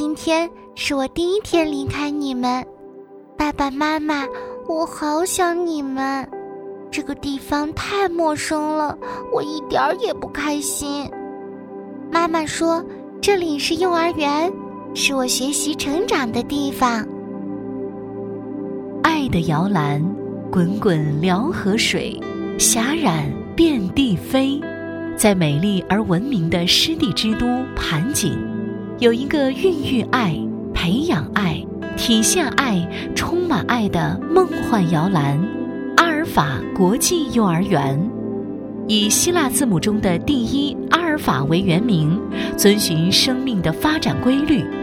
今天是我第一天离开你们，爸爸妈妈，我好想你们。这个地方太陌生了，我一点儿也不开心。妈妈说，这里是幼儿园，是我学习成长的地方。 爱的摇篮，滚滚辽河水，霞染遍地飞。在美丽而文明的湿地之都盘锦，有一个孕育爱、培养爱、体现爱、充满爱的梦幻摇篮——阿尔法国际幼儿园。以希腊字母中的第一阿尔法为原名，遵循生命的发展规律，